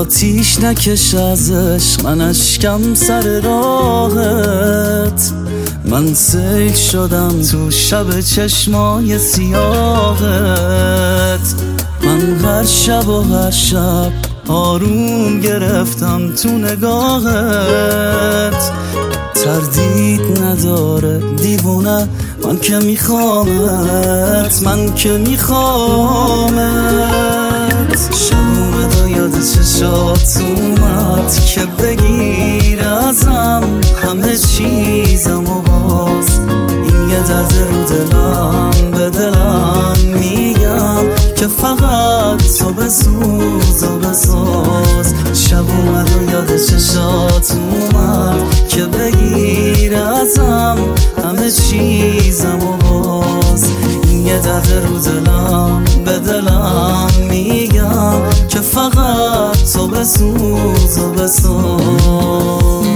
آتیش نکش از عشق، من اشکم سر راهت. من سیل شدم تو شب چشمای سیاهت. من هر شب و هر شب آروم گرفتم تو نگاهت. تردید نداره دیوونه، من که میخوامت، من که میخوامت. شب اومد و یاد چشات اومد که بگیر ازم همه چیزم و باز این یه درد رو دلم به دلم میگم که فقط تو بسوز و بساز. شب اومد و یاد چشات اومد که بگیر ازم همه چیزم و باز این یه درد رو دلم به دلم میگم که فقط تو بسوز و بساز.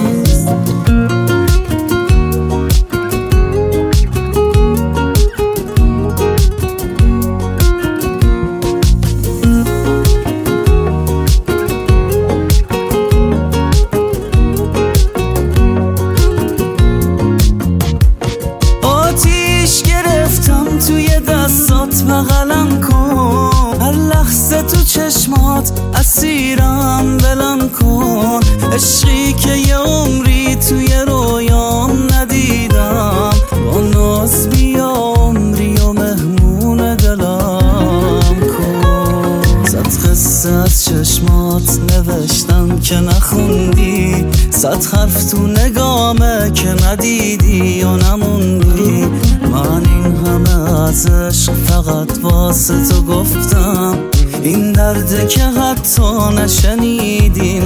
توی دستات بغلم کن، هر لحظه تو چشمات اسیرم بلم کن. عشقی که یه عمری توی رویام ندیدم، با ناز بیا عمری و مهمون دلم کن. صد قصه از چشمات نوشتم که نخوندی، صد حرف تو نگامه که ندیدی و نموندی. من این همه از عشق فقط واسه تو گفتم، این درده که حتی نشنیدی.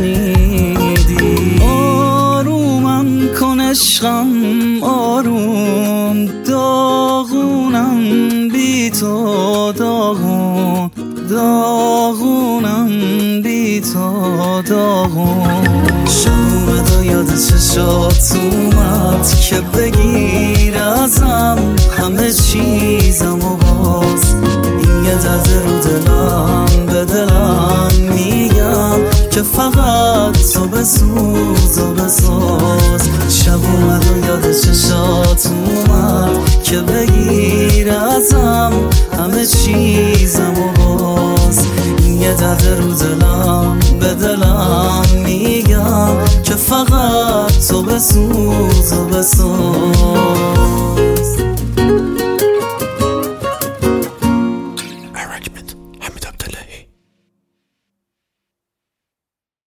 آرومم کن عشقم آروم، داغونم بی تو داغونم بی تو داغون. شب اومد و یاد چشات اومد که بگیر ازم همه چیزم و باز این یه درد رو دلم به دلم میگم که فقط تو بسوز و بساز. شب اومد و یاد چشات اومد که بگیر ازم همه چیزم و باز این یه درد رو دلم به دلم میگم که فقط تو بسوز و بساز.